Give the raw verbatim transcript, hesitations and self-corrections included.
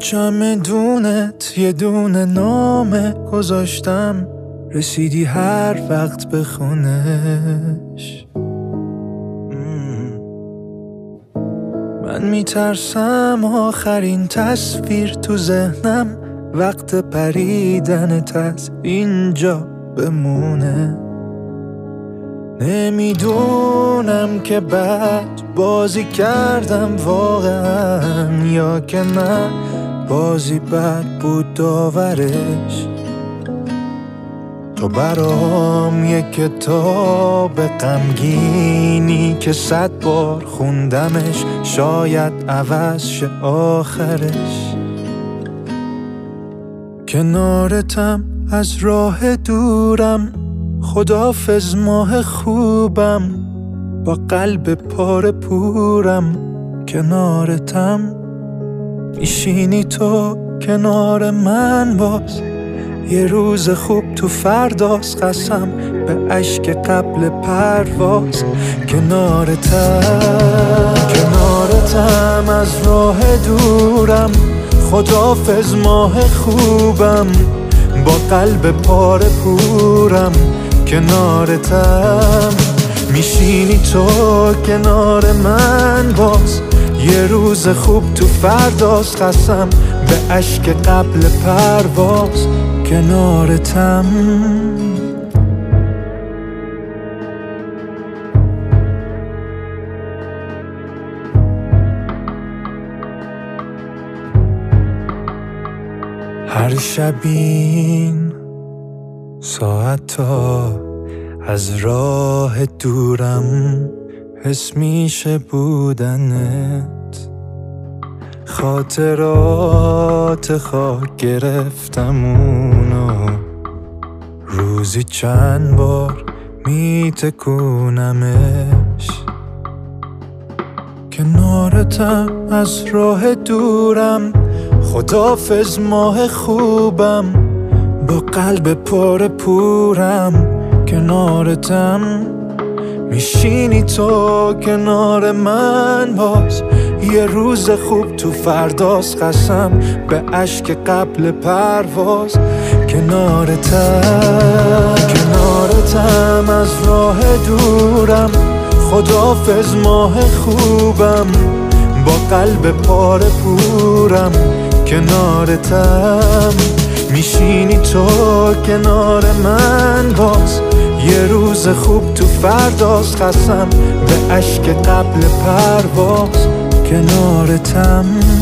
چمدونت یه دونه نامه گذاشتم، رسیدی هر وقت به خونش. من میترسم آخرین تصویر تو ذهنم وقت پریدنت از اینجا بمونه. نمیدونم که بد بازی کردم واقعا یا که نه بازی بد بود داورش. تو برام یک کتاب غمگینی که صد بار خوندمش، شاید عوض شه آخرش. کنارتم از راه دورم، خداحافظ ماه خوبم، با قلب پاره پورم. کنارتم میشینی تو کنار من باز، یه روز خوب تو فرداست، قسم به اشک قبل پرواز. کنارتم کنارتم از راه دورم، خداحافظ ماه خوبم، با قلب پاره پورم. کنارتم میشینی تو کنار من باز، یه روز خوب تو فرداست، قسم به اشک قبل پرواز. کنارتم هر شبین ساعتا از راه دورم حس میشه بودنت. خاطرات خاک گرفتم اونو، روزی چند بار میتکونمش. کنارتم از راه دورم، خداحافظ ماه خوبم، با قلب پر پورم. کنارتم میشینی تو کنار من باز، یه روز خوب تو فرداست، قسم به اشک قبل پرواز. کنارتم کنارتم از راه دورم، خداحافظ ماه خوبم، با قلب پاره پورم. کنارتم میشینی تو کنار من باز، یه روز خوب تو فرداست، قسم به اشک قبل پرواز. کنارتم